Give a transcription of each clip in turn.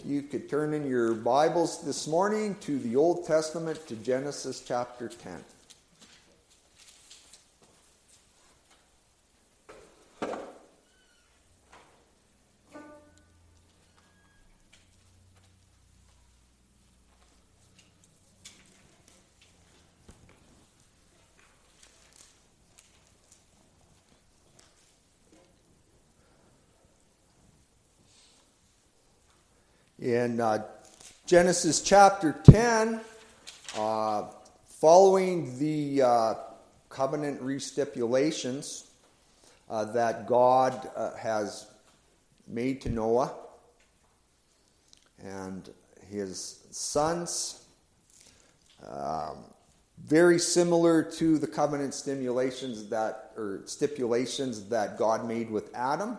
you could turn in your Bibles this morning to the Old Testament, to Genesis chapter 10. In Genesis chapter 10, following the covenant restipulations that God has made to Noah and his sons, very similar to the covenant stipulations that God made with Adam.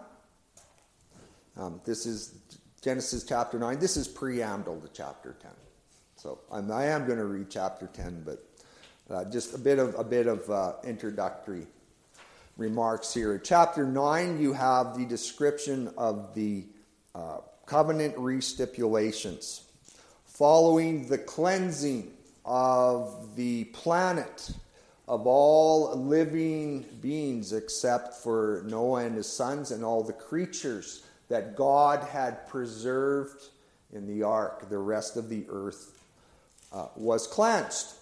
This is Genesis chapter 9. This is preamble to chapter 10. So I am going to read chapter 10, but just a bit of introductory remarks here. In chapter 9, you have the description of the covenant restipulations. Following the cleansing of the planet of all living beings except for Noah and his sons and all the creatures that God had preserved in the ark, the rest of the earth was cleansed.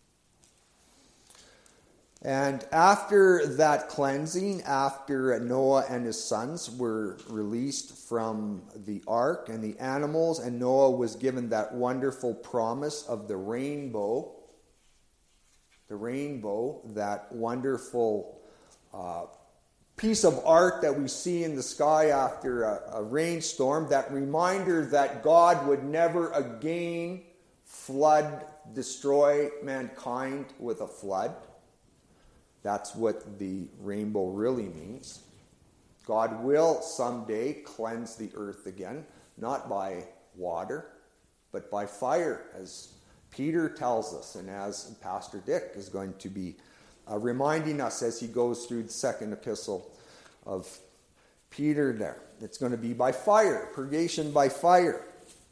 And after that cleansing, after Noah and his sons were released from the ark and the animals, and Noah was given that wonderful promise of the rainbow, that wonderful piece of art that we see in the sky after a rainstorm, that reminder that God would never again destroy mankind with a flood. That's what the rainbow really means. God will someday cleanse the earth again, not by water, but by fire, as Peter tells us, and as Pastor Dick is going to be reminding us as he goes through the second epistle of Peter there. It's going to be by fire, purgation by fire.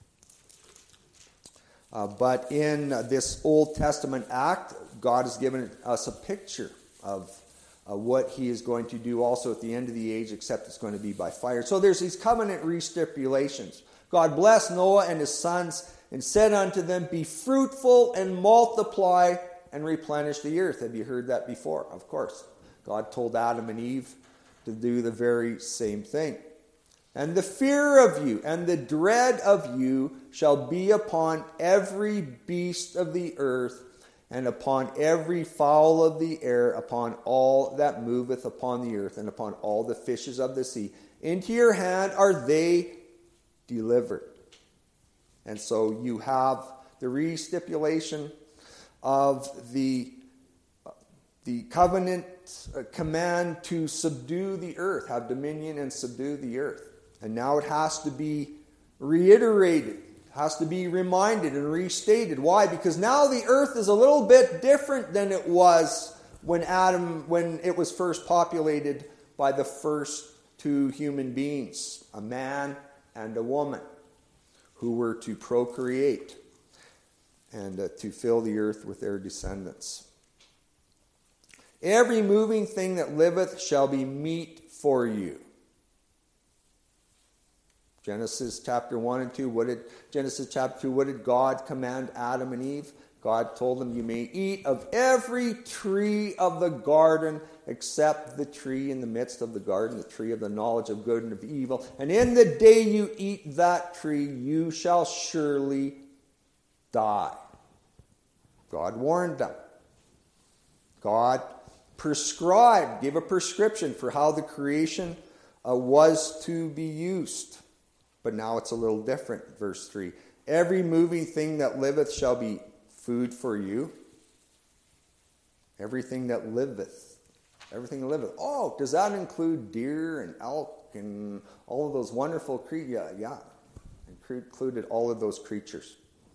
But in this Old Testament act, God has given us a picture of what he is going to do also at the end of the age, except it's going to be by fire. So there's these covenant restipulations. God blessed Noah and his sons and said unto them, "Be fruitful and multiply and replenish the earth." Have you heard that before? Of course. God told Adam and Eve to do the very same thing. "And the fear of you and the dread of you shall be upon every beast of the earth, and upon every fowl of the air, upon all that moveth upon the earth, and upon all the fishes of the sea. Into your hand are they delivered." And so you have the restipulation of the covenant command to subdue the earth, have dominion and subdue the earth. And now it has to be reiterated, has to be reminded and restated. Why? Because now the earth is a little bit different than it was when it was first populated by the first two human beings, a man and a woman, who were to procreate and to fill the earth with their descendants. "Every moving thing that liveth shall be meat for you." Genesis chapter 1 and 2. Genesis chapter 2, what did God command Adam and Eve? God told them, "You may eat of every tree of the garden except the tree in the midst of the garden, the tree of the knowledge of good and of evil. And in the day you eat that tree, you shall surely die." God warned them. God prescribed, gave a prescription for how the creation was to be used. But now it's a little different. Verse 3. "Every moving thing that liveth shall be food for you." Everything that liveth. Everything that liveth. Oh, does that include deer and elk and all of those wonderful creatures? Yeah. Included all of those creatures.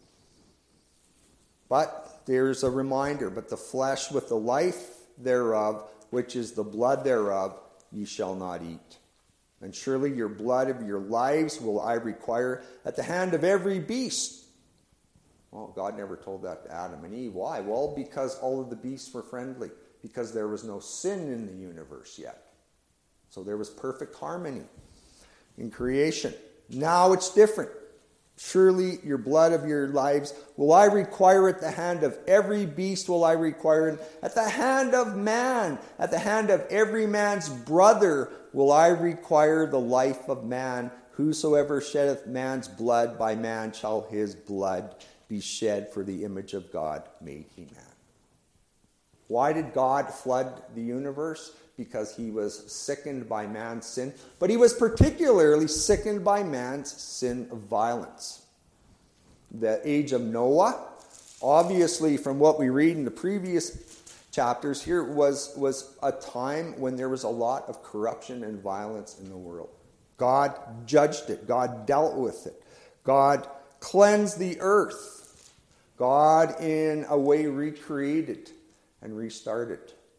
But there's a reminder. "But the flesh with the life thereof, which is the blood thereof, ye shall not eat." And surely your blood of your lives will I require at the hand of every beast. Well, God never told that to Adam and Eve. Why? Well, because all of the beasts were friendly. Because there was no sin in the universe yet. So there was perfect harmony in creation. Now it's different. Surely your blood of your lives will I require at the hand of every beast will I require, and at the hand of man, at the hand of every man's brother will I require the life of man. Whosoever sheddeth man's blood, by man shall his blood be shed, for the image of God made he man. Why did God flood the universe? Because he was sickened by man's sin, but he was particularly sickened by man's sin of violence. The age of Noah, obviously from what we read in the previous chapters here, was a time when there was a lot of corruption and violence in the world. God judged it. God dealt with it. God cleansed the earth. God, in a way, recreated and restarted.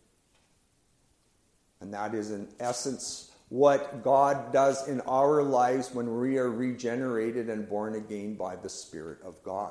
And that is, in essence, what God does in our lives when we are regenerated and born again by the Spirit of God.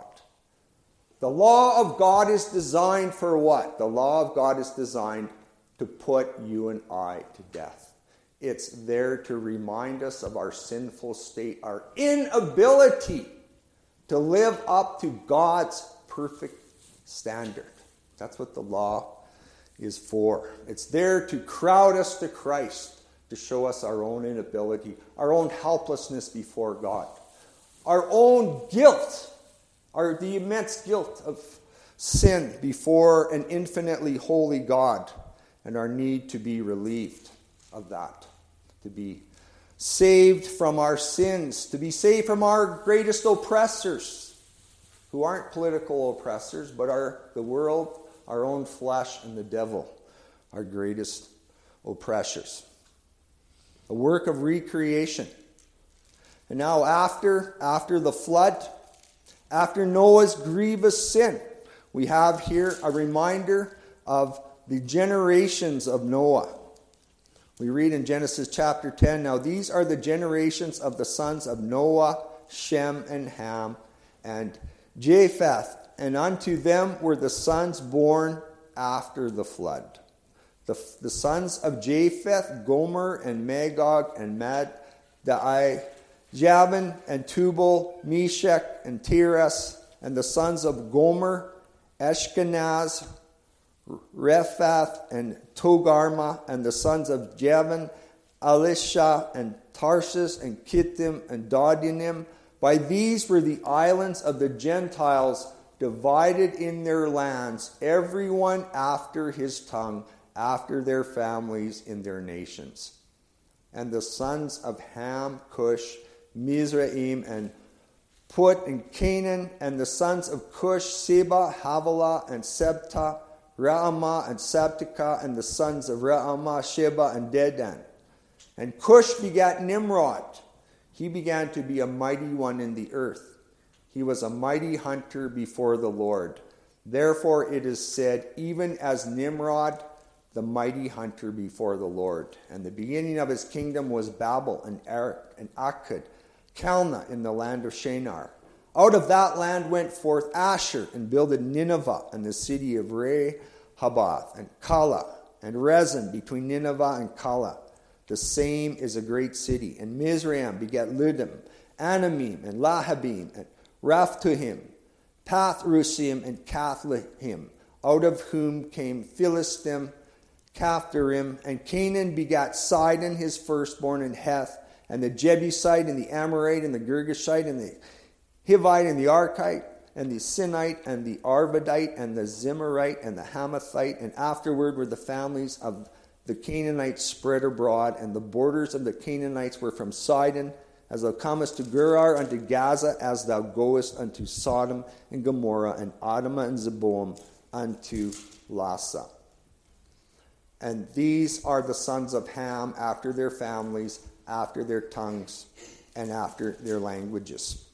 The law of God is designed for what? The law of God is designed to put you and I to death. It's there to remind us of our sinful state, our inability to live up to God's perfect standard. That's what the law is for. It's there to crowd us to Christ, to show us our own inability, our own helplessness before God, our own guilt, the immense guilt of sin before an infinitely holy God, and our need to be relieved of that, to be saved from our sins, to be saved from our greatest oppressors, who aren't political oppressors, but are the world, our own flesh, and the devil, our greatest oppressors. A work of recreation. And now after the flood, after Noah's grievous sin, we have here a reminder of the generations of Noah. We read in Genesis chapter 10, now these are the generations of the sons of Noah, Shem, and Ham, and Japheth, and unto them were the sons born after the flood. The sons of Japheth, Gomer, and Magog, and Madai, Javan, and Tubal, Meshach, and Tiras, and the sons of Gomer, Ashkenaz, Rephath, and Togarma, and the sons of Javan, Elisha, and Tarshish, and Kittim, and Dodinim. By these were the islands of the Gentiles divided in their lands, everyone after his tongue, after their families in their nations. And the sons of Ham, Cush, Mizraim, and Put, and Canaan, and the sons of Cush, Seba, Havilah, and Sebta, Raamah, and Sabteka, and the sons of Raamah, Sheba, and Dedan. And Cush begat Nimrod. He began to be a mighty one in the earth. He was a mighty hunter before the Lord. Therefore it is said, even as Nimrod, the mighty hunter before the Lord. And the beginning of his kingdom was Babel, and Erech, and Akkad, Calneh in the land of Shinar. Out of that land went forth Asher, and builded Nineveh, and the city of Rehoboth, and Calah, and Rezin between Nineveh and Calah. The same is a great city. And Mizraim begat Ludim, Anamim, and Lahabim, and Raphtohim, Pathrusim, and Cathlehim, out of whom came Philistim, Caphtorim, and Canaan begat Sidon, his firstborn, and Heth, and the Jebusite, and the Amorite, and the Girgashite, and the Hivite, and the Archite, and the Sinite, and the Arvadite, and the Zimmerite, and the Hamathite, and afterward were the families of the Canaanites spread abroad, and the borders of the Canaanites were from Sidon, as thou comest to Gerar unto Gaza, as thou goest unto Sodom and Gomorrah, and Admah and Zeboim unto Lasa. And these are the sons of Ham after their families, after their tongues, and after their languages.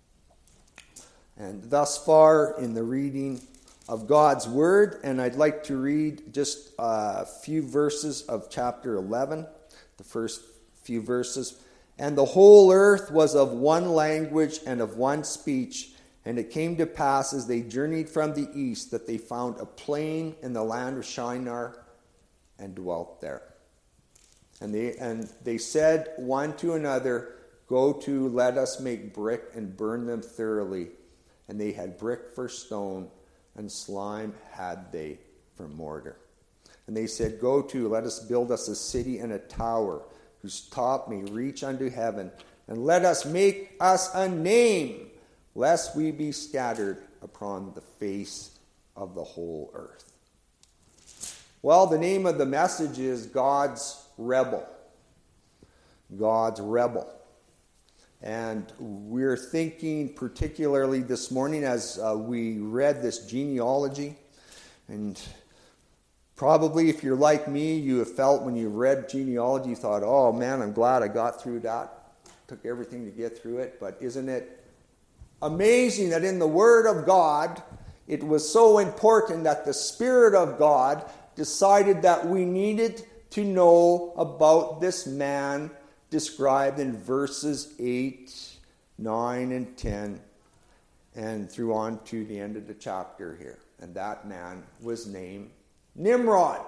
And thus far in the reading of God's Word, and I'd like to read just a few verses of chapter 11, the first few verses. And the whole earth was of one language and of one speech. And it came to pass as they journeyed from the east that they found a plain in the land of Shinar and dwelt there. And they said one to another, "Go to, let us make brick and burn them thoroughly." And they had brick for stone, and slime had they for mortar. And they said, "Go to, let us build us a city and a tower, whose top may reach unto heaven, and let us make us a name, lest we be scattered upon the face of the whole earth." Well, the name of the message is God's Rebel. God's Rebel. And we're thinking particularly this morning as we read this genealogy, and probably if you're like me, you have felt when you read genealogy, you thought, "Oh man, I'm glad I got through that. Took everything to get through it." But isn't it amazing that in the Word of God, it was so important that the Spirit of God decided that we needed to know about this man described in verses 8, 9, and 10, and through on to the end of the chapter here. And that man was named Nimrod.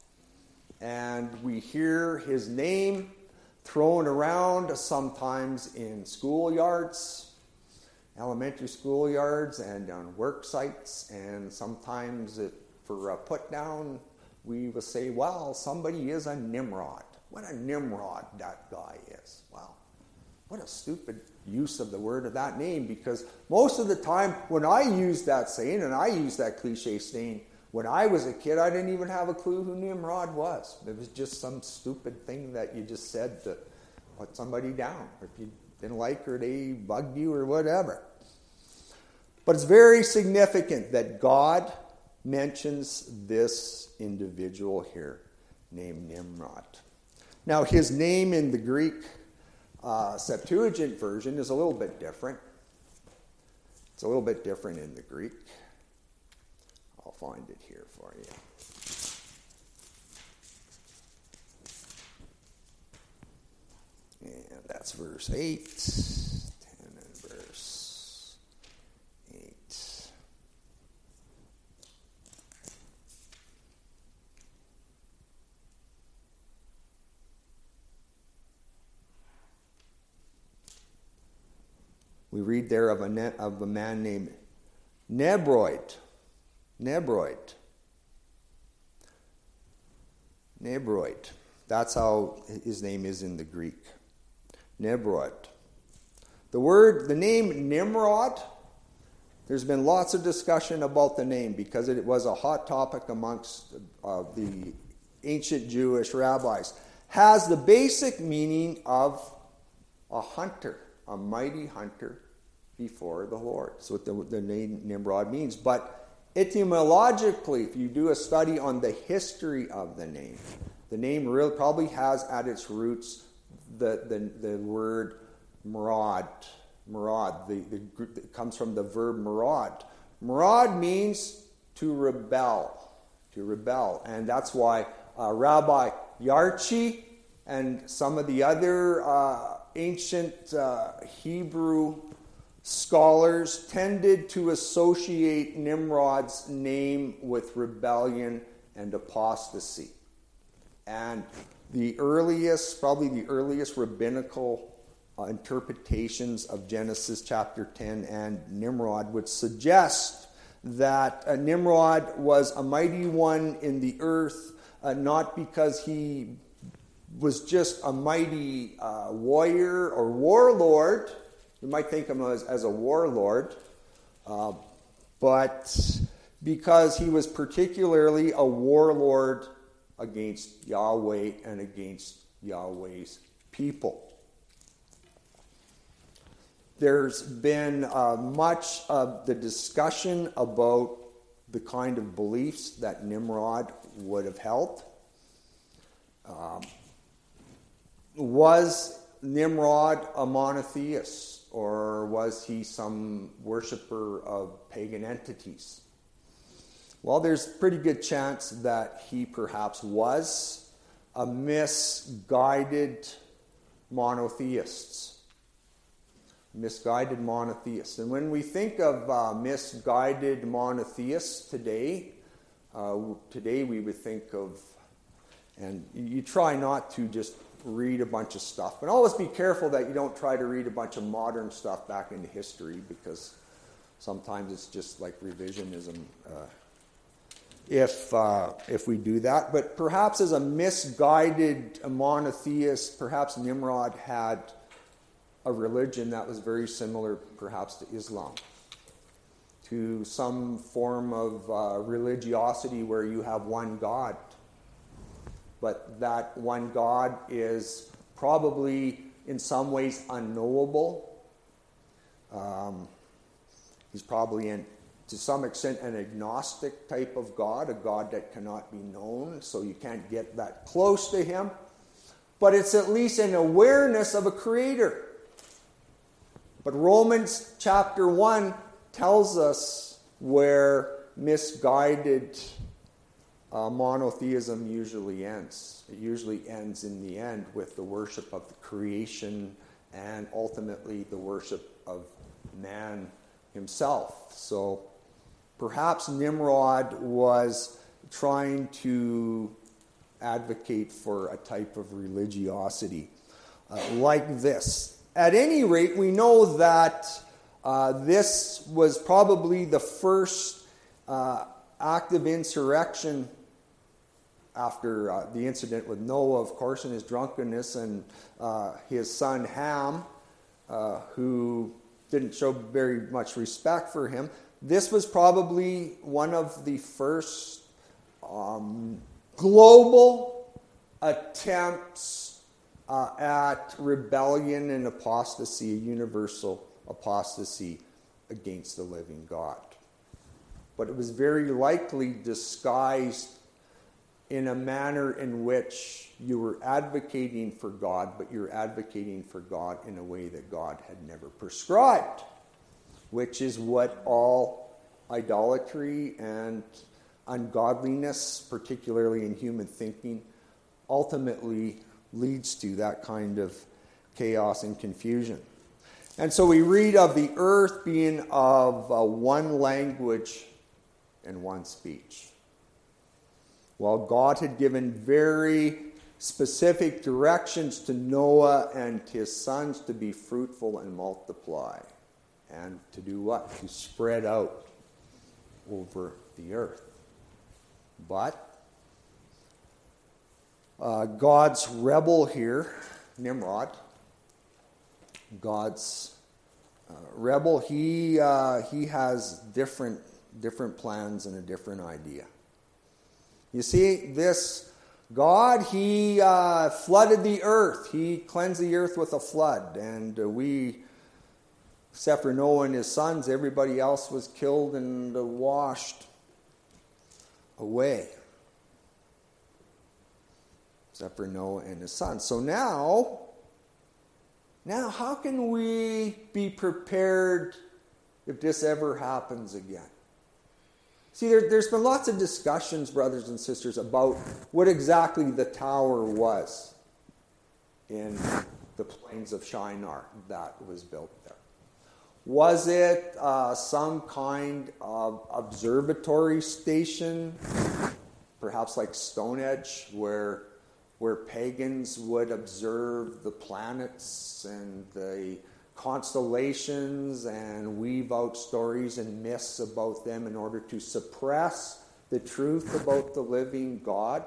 And we hear his name thrown around sometimes in schoolyards, elementary schoolyards, and on work sites, and sometimes for a put down, we will say, "Well, somebody is a Nimrod." What a Nimrod that guy is. Wow. What a stupid use of the word of that name, because most of the time when I use that saying, and I use that cliche saying, when I was a kid, I didn't even have a clue who Nimrod was. It was just some stupid thing that you just said to put somebody down. Or if you didn't like her, they bugged you or whatever. But it's very significant that God mentions this individual here named Nimrod. Now, his name in the Greek Septuagint version is a little bit different. It's a little bit different in the Greek. I'll find it here for you. And that's verse 8. 10 and verse 8. We read there of a man named Nebroid. That's how his name is in the Greek. Nebroid. The name Nimrod, there's been lots of discussion about the name because it was a hot topic amongst the ancient Jewish rabbis. Has the basic meaning of a hunter, a mighty hunter before the Lord. That's what the name Nimrod means. But etymologically, if you do a study on the history of the name really probably has at its roots the word marad. It comes from the verb marad. Marad means to rebel. And that's why Rabbi Yarchi and some of the other ancient Hebrew scholars tended to associate Nimrod's name with rebellion and apostasy. And probably the earliest rabbinical interpretations of Genesis chapter 10 and Nimrod would suggest that Nimrod was a mighty one in the earth, not because he was just a mighty warrior or warlord. You might think of him as a warlord, but because he was particularly a warlord against Yahweh and against Yahweh's people. There's been much of the discussion about the kind of beliefs that Nimrod would have held. Was Nimrod a monotheist? Or was he some worshiper of pagan entities? Well, there's a pretty good chance that he perhaps was a misguided monotheists. Misguided monotheists. And when we think of misguided monotheists today, we would think of, and you try not to just read a bunch of stuff, but always be careful that you don't try to read a bunch of modern stuff back into history, because sometimes it's just like revisionism if we do that. But perhaps as a misguided monotheist, perhaps Nimrod had a religion that was very similar perhaps to Islam, to some form of religiosity where you have one God. But that one God is probably in some ways unknowable. He's probably to some extent an agnostic type of God, a God that cannot be known, so you can't get that close to him. But it's at least an awareness of a creator. But Romans chapter 1 tells us where misguided monotheism usually ends. It usually ends in the end with the worship of the creation and ultimately the worship of man himself. So perhaps Nimrod was trying to advocate for a type of religiosity like this. At any rate, we know that this was probably the first act of insurrection after the incident with Noah, of course, and his drunkenness, and his son Ham, who didn't show very much respect for him. This was probably one of the first global attempts at rebellion and apostasy, a universal apostasy against the living God. But it was very likely disguised in a manner in which you were advocating for God, but you're advocating for God in a way that God had never prescribed, which is what all idolatry and ungodliness, particularly in human thinking, ultimately leads to, that kind of chaos and confusion. And so we read of the earth being of one language and one speech. Well, God had given very specific directions to Noah and his sons to be fruitful and multiply. And to do what? To spread out over the earth. But God's rebel here, Nimrod, God's rebel, he has different plans and a different idea. You see, this God, he flooded the earth. He cleansed the earth with a flood. And except for Noah and his sons, everybody else was killed and washed away. Except for Noah and his sons. So now how can we be prepared if this ever happens again? See, there's been lots of discussions, brothers and sisters, about what exactly the tower was in the plains of Shinar that was built there. Was it some kind of observatory station, perhaps like Stonehenge, where pagans would observe the planets and the constellations and weave out stories and myths about them in order to suppress the truth about the living God?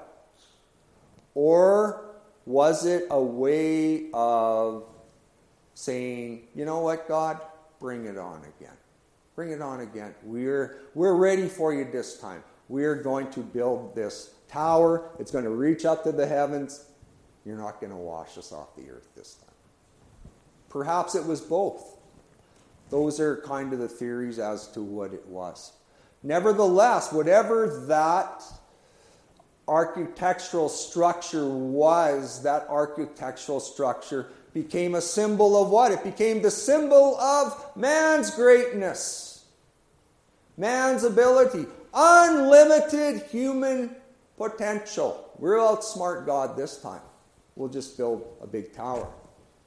Or was it a way of saying, you know what, God, bring it on again. Bring it on again. We're ready for you this time. We're going to build this tower. It's going to reach up to the heavens. You're not going to wash us off the earth this time. Perhaps it was both. Those are kind of the theories as to what it was. Nevertheless, whatever that architectural structure was, that architectural structure became a symbol of what? It became the symbol of man's greatness, man's ability, unlimited human potential. We'll outsmart God this time. We'll just build a big tower.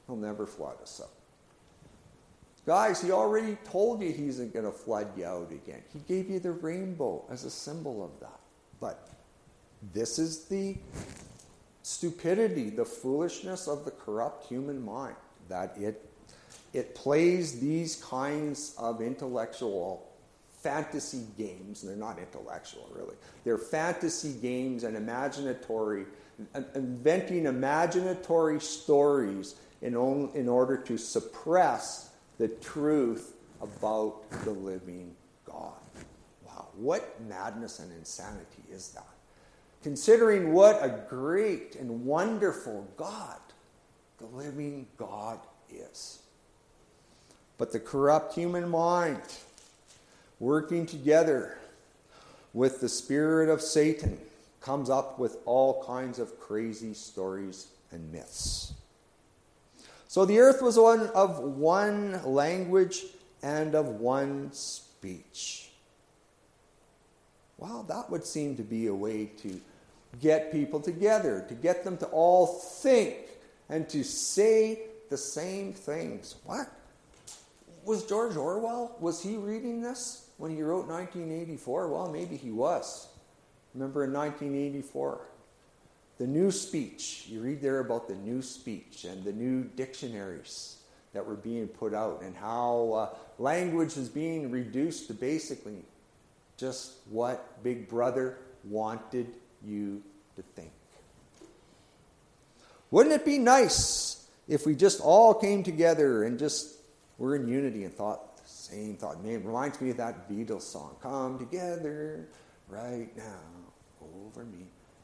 He'll never flood us out. Guys, he already told you he isn't going to flood you out again. He gave you the rainbow as a symbol of that. But this is the stupidity, the foolishness of the corrupt human mind, that it plays these kinds of intellectual fantasy games. They're not intellectual, really. They're fantasy games and inventing imaginatory stories in order to suppress the truth about the living God. Wow, what madness and insanity is that? Considering what a great and wonderful God the living God is. But the corrupt human mind, working together with the spirit of Satan, comes up with all kinds of crazy stories and myths. So the earth was of one language and of one speech. Well, that would seem to be a way to get people together, to get them to all think and to say the same things. What? Was George Orwell, was he reading this when he wrote 1984? Well, maybe he was. Remember in 1984, the new speech. You read there about the new speech and the new dictionaries that were being put out and how language was being reduced to basically just what Big Brother wanted you to think. Wouldn't it be nice if we just all came together and just were in unity and thought the same thought? It reminds me of that Beatles song, "Come together right now over me."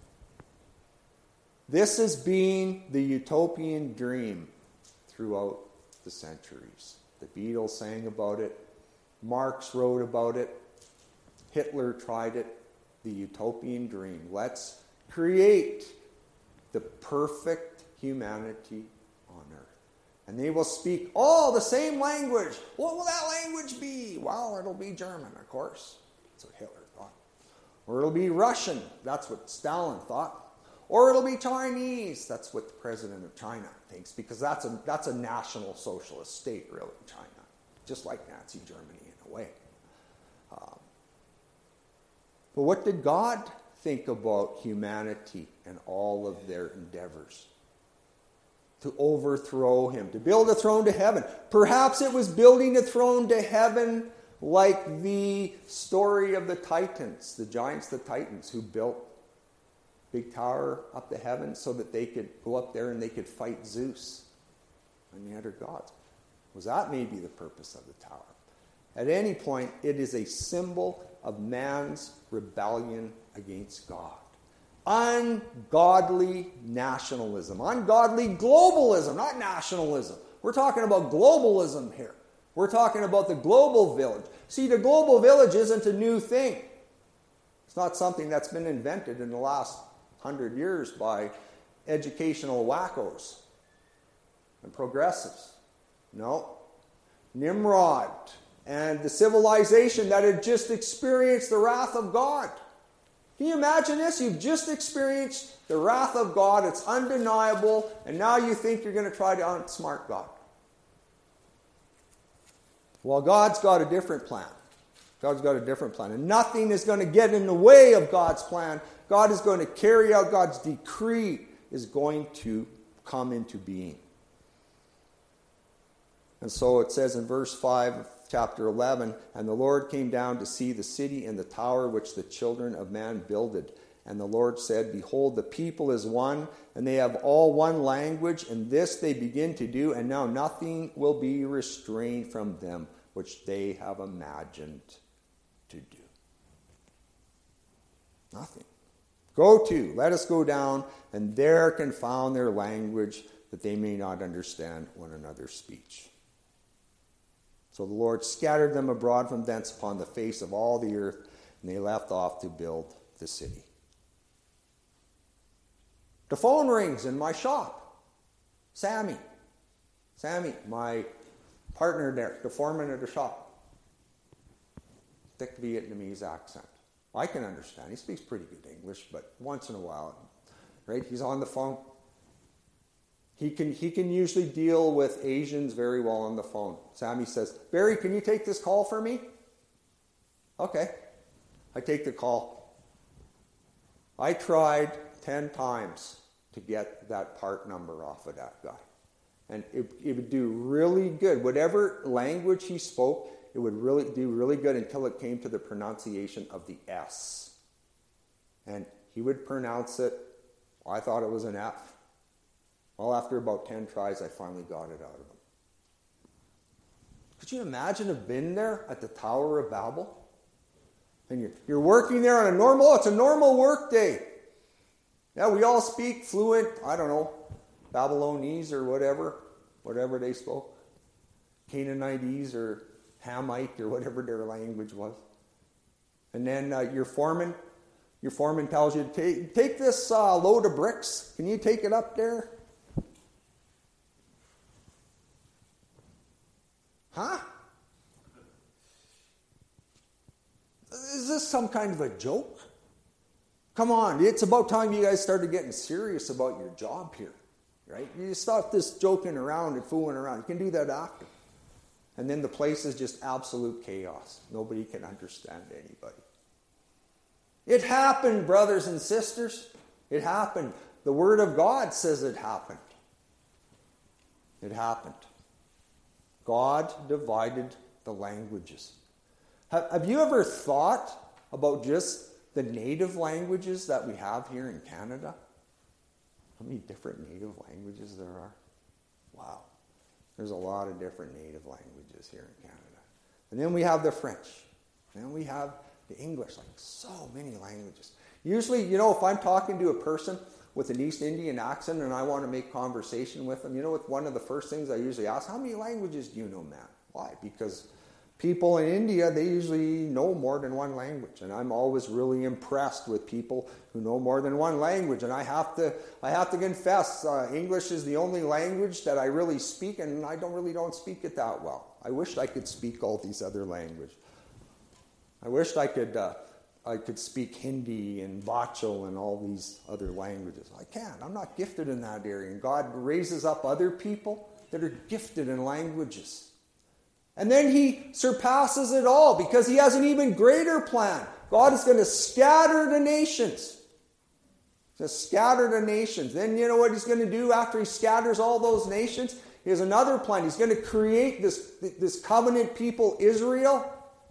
This has been the utopian dream throughout the centuries. The Beatles sang about it. Marx wrote about it. Hitler tried it. The utopian dream. Let's create the perfect humanity on earth. And they will speak all the same language. What will that language be? Well, it'll be German, of course. That's what Hitler thought. Or it'll be Russian. That's what Stalin thought. Or it'll be Chinese. That's what the president of China thinks, because that's a national socialist state, really, China. Just like Nazi Germany in a way. But what did God think about humanity and all of their endeavors? To overthrow him, to build a throne to heaven. Perhaps it was building a throne to heaven like the story of the Titans, the giants, the Titans, who built big tower up to heaven so that they could go up there and they could fight Zeus and the other gods. Was that maybe the purpose of the tower? At any point, it is a symbol of man's rebellion against God. Ungodly nationalism, ungodly globalism, not nationalism. We're talking about globalism here. We're talking about the global village. See, the global village isn't a new thing. It's not something that's been invented in the last 100 years by educational wackos and progressives. No. Nimrod and the civilization that had just experienced the wrath of God. Can you imagine this? You've just experienced the wrath of God. It's undeniable. And now you think you're going to try to outsmart God. Well, God's got a different plan. God's got a different plan. And nothing is going to get in the way of God's plan. God is going to carry out God's decree is going to come into being. And so it says in verse 5 of chapter 11, "And the Lord came down to see the city and the tower which the children of man builded. And the Lord said, Behold, the people is one, and they have all one language, and this they begin to do, and now nothing will be restrained from them, which they have imagined to do." Nothing. "Go to, let us go down, and there confound their language, that they may not understand one another's speech." So the Lord scattered them abroad from thence upon the face of all the earth, and they left off to build the city. The phone rings in my shop. Sammy, my partner there, the foreman of the shop. Thick Vietnamese accent. I can understand. He speaks pretty good English, but once in a while, right? He's on the phone. He can usually deal with Asians very well on the phone. Sammy says, Barry, can you take this call for me? Okay. I take the call. I tried 10 times to get that part number off of that guy. And it would do really good. Whatever language he spoke, it would really do really good until it came to the pronunciation of the S. And he would pronounce it. I thought it was an F. Well, after about 10 tries, I finally got it out of him. Could you imagine have been there at the Tower of Babel? And you're working there on it's a normal work day. Yeah, we all speak fluent, I don't know, Babylonese or whatever they spoke. Canaanitese or Hamite or whatever their language was. And then your foreman tells you, take this load of bricks. Can you take it up there? Huh? Is this some kind of a joke? Come on, it's about time you guys started getting serious about your job here, right? You stop this joking around and fooling around. You can do that after. And then the place is just absolute chaos. Nobody can understand anybody. It happened, brothers and sisters. It happened. The Word of God says it happened. It happened. God divided the languages. Have you ever thought about just the native languages that we have here in Canada? How many different native languages there are? Wow. There's a lot of different native languages here in Canada. And then we have the French. And then we have the English. Like so many languages. Usually, if I'm talking to a person with an East Indian accent and I want to make conversation with them, what one of the first things I usually ask, how many languages do you know, man? Why? Because people in India, they usually know more than one language. And I'm always really impressed with people who know more than one language. And I have to confess, English is the only language that I really speak, and I don't speak it that well. I wish I could speak all these other languages. I wish I could speak Hindi and Vacho and all these other languages. I can't. I'm not gifted in that area. And God raises up other people that are gifted in languages. And then he surpasses it all because he has an even greater plan. God is going to scatter the nations. He's going to scatter the nations. Then you know what he's going to do after he scatters all those nations? He has another plan. He's going to create this covenant people, Israel.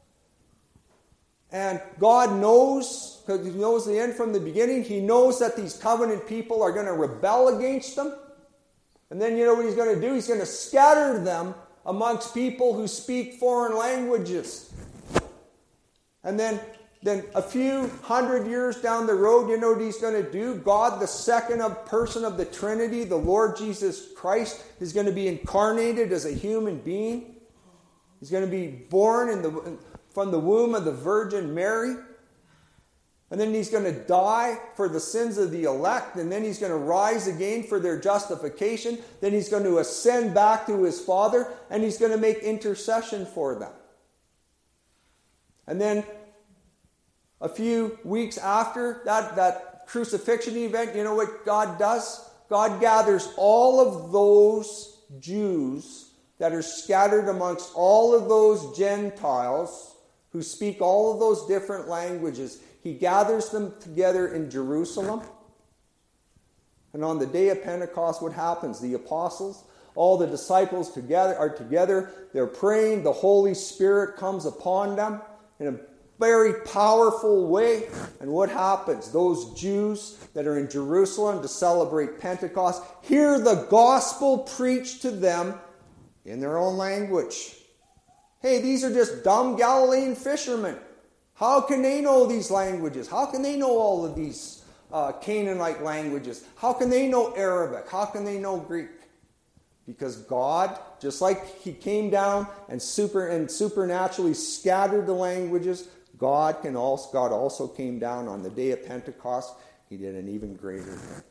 And God knows, because he knows the end from the beginning, he knows that these covenant people are going to rebel against them. And then you know what he's going to do? He's going to scatter them amongst people who speak foreign languages. And then a few hundred years down the road, you know what he's going to do? God, the second person of the Trinity, the Lord Jesus Christ, is going to be incarnated as a human being. He's going to be born from the womb of the Virgin Mary. And then he's going to die for the sins of the elect. And then he's going to rise again for their justification. Then he's going to ascend back to his Father. And he's going to make intercession for them. And then a few weeks after that crucifixion event, you know what God does? God gathers all of those Jews that are scattered amongst all of those Gentiles who speak all of those different languages. He gathers them together in Jerusalem. And on the day of Pentecost, what happens? The apostles, all the disciples are together. They're praying. The Holy Spirit comes upon them in a very powerful way. And what happens? Those Jews that are in Jerusalem to celebrate Pentecost hear the gospel preached to them in their own language. Hey, these are just dumb Galilean fishermen. How can they know these languages? How can they know all of these Canaanite languages? How can they know Arabic? How can they know Greek? Because God, just like he came down and supernaturally scattered the languages, God also came down on the day of Pentecost. He did an even greater thing.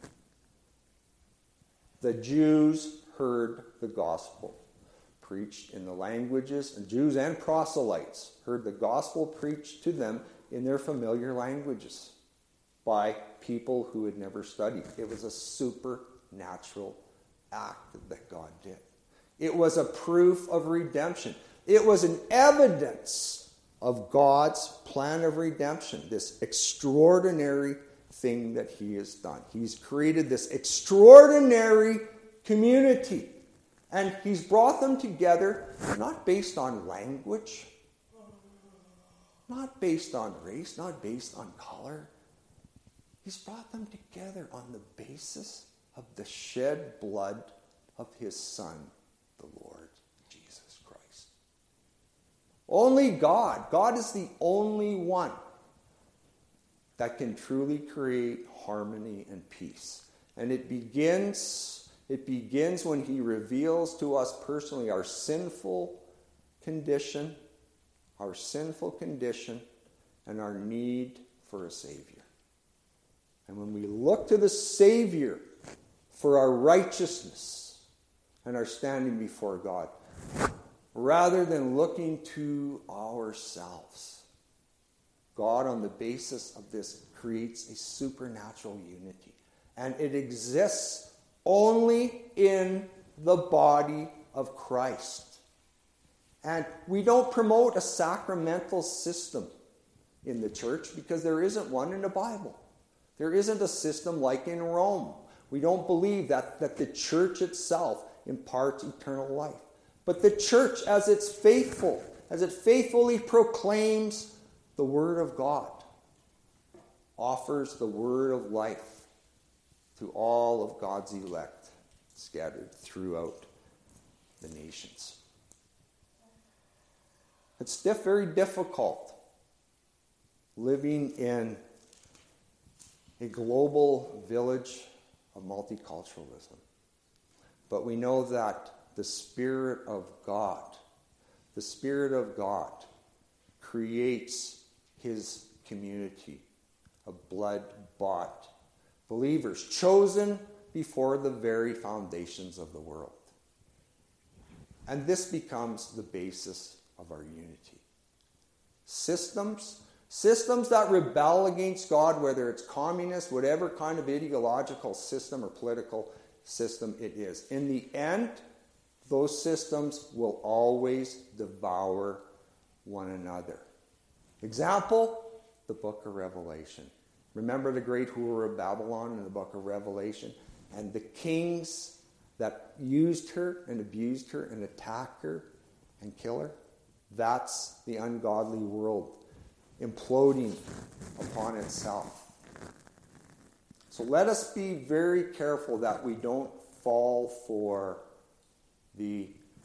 The Jews heard the gospel preached in the languages, and Jews and proselytes heard the gospel preached to them in their familiar languages by people who had never studied. It was a supernatural act that God did. It was a proof of redemption. It was an evidence of God's plan of redemption, this extraordinary thing that he has done. He's created this extraordinary community, and he's brought them together not based on language, not based on race, not based on color. He's brought them together on the basis of the shed blood of his Son, the Lord Jesus Christ. Only God is the only one that can truly create harmony and peace. And it begins when he reveals to us personally our sinful condition, and our need for a Savior. And when we look to the Savior for our righteousness and our standing before God, rather than looking to ourselves, God, on the basis of this, creates a supernatural unity. And it exists only in the body of Christ. And we don't promote a sacramental system in the church because there isn't one in the Bible. There isn't a system like in Rome. We don't believe that the church itself imparts eternal life. But the church, as it faithfully proclaims the Word of God, offers the word of life to all of God's elect scattered throughout the nations. It's very difficult living in a global village of multiculturalism. But we know that the Spirit of God creates his community of blood-bought believers, chosen before the very foundations of the world. And this becomes the basis of our unity. Systems that rebel against God, whether it's communist, whatever kind of ideological system or political system it is, in the end, those systems will always devour one another. Example, the book of Revelation. Remember the great whore of Babylon in the book of Revelation? And the kings that used her and abused her and attacked her and killed her? That's the ungodly world imploding upon itself. So let us be very careful that we don't fall for the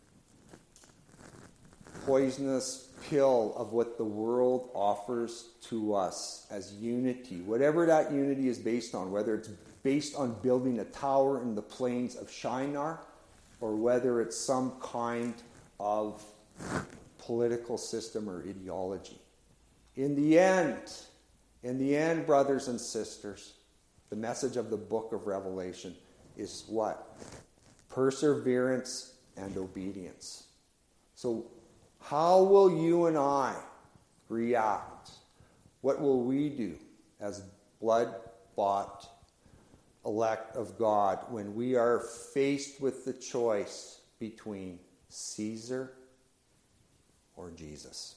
poisonous pill of what the world offers to us as unity. Whatever that unity is based on, whether it's based on building a tower in the plains of Shinar, or whether it's some kind of political system or ideology. In the end, brothers and sisters, the message of the book of Revelation is what? Perseverance and obedience. So how will you and I react? What will we do as blood-bought elect of God when we are faced with the choice between Caesar or Jesus?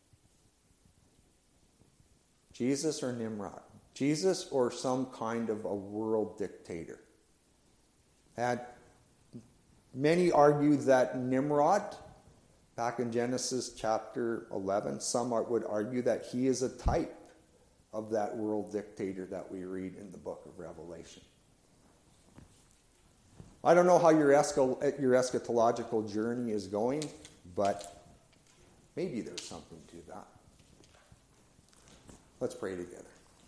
Jesus or Nimrod? Jesus or some kind of a world dictator? And many argue that Nimrod, back in Genesis chapter 11, some would argue that he is a type of that world dictator that we read in the book of Revelation. I don't know how your eschatological journey is going, but maybe there's something to that. Let's pray together.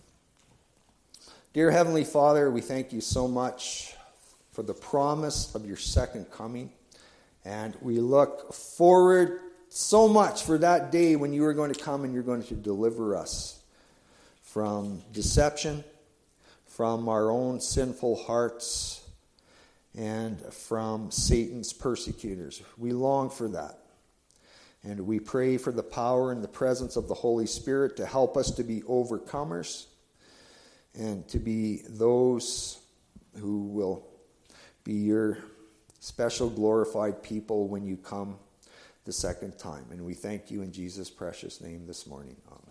Dear Heavenly Father, we thank you so much for the promise of your second coming. And we look forward so much for that day when you are going to come and you're going to deliver us from deception, from our own sinful hearts, and from Satan's persecutors. We long for that. And we pray for the power and the presence of the Holy Spirit to help us to be overcomers and to be those who will be your special glorified people when you come the second time. And we thank you in Jesus' precious name this morning. Amen.